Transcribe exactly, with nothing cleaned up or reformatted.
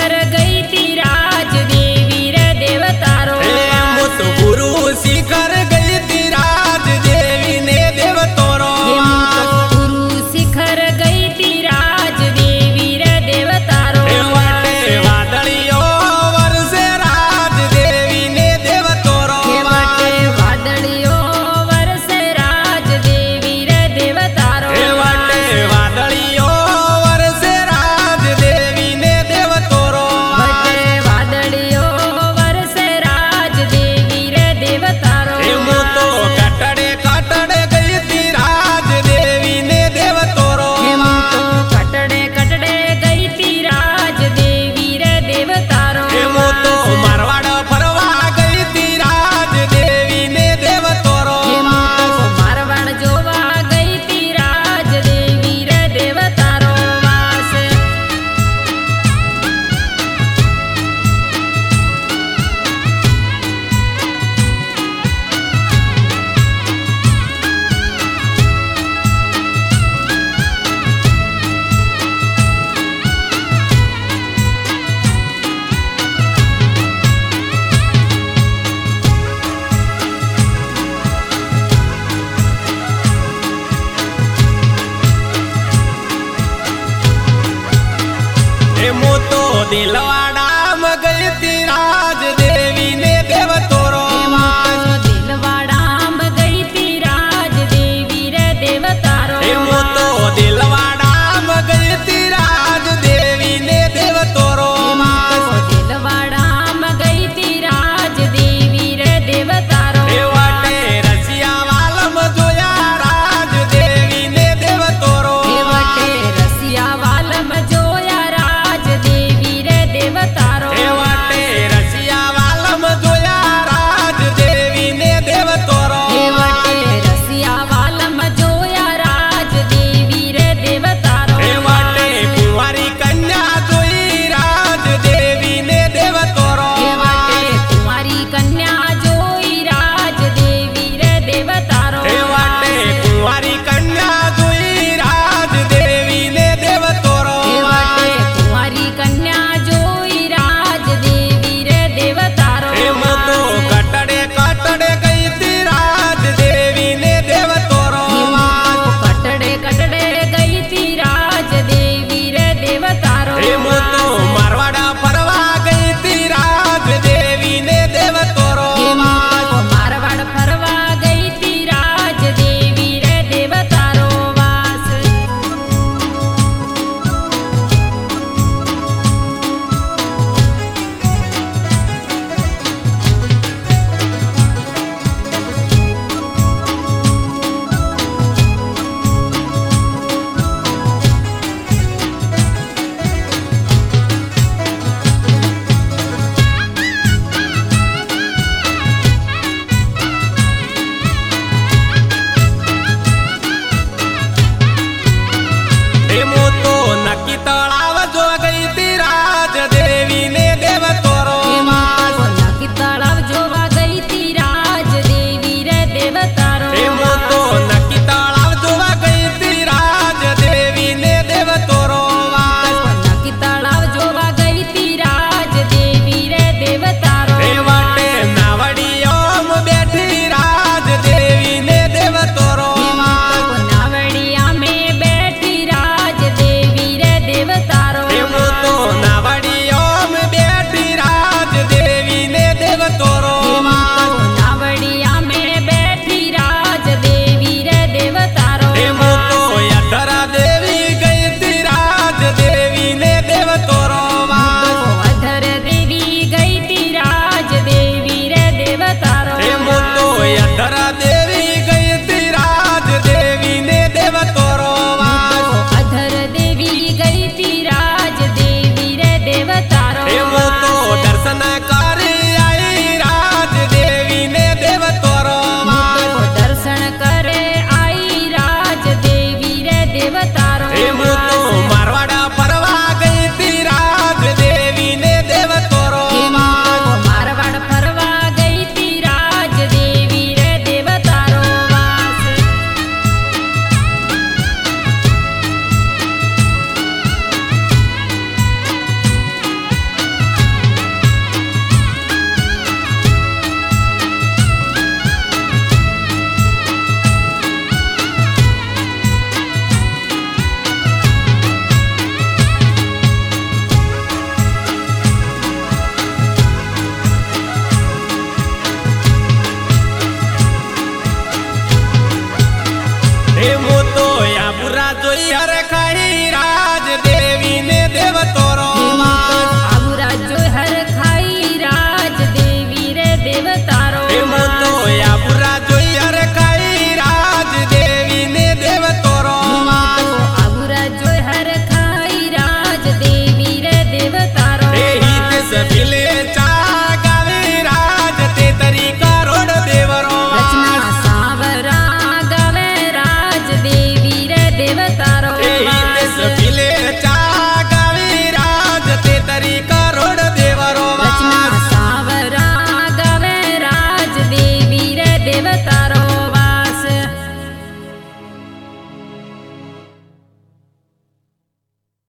शिखर गई थी राज देवी रे देवतारो वास गुरु शिखर गई थी राज देवी ने देवतारो गुरु शिखर गई थी राज देवी रे देवतारो वादड़ियो वर्षे राज देवी ने देवतारो वादड़ियो वर्षे राज देवी रे देवतारो वादड़ियो वर्षे राज देवी ने देवतारो वादड़ियो वर्षे राज देवी रे देवतारो तो कटड़े कटड़े गई थी राज देवी ने देवतारो कटड़े कटड़े गई थी राज देवी रे देवतारो तो मारवाड़ फरवा गई थी राज देवी ने देवतारो मारवाड़ जोवा गई थी राज देवी रे देवतारो वास मोतो दिलवाड़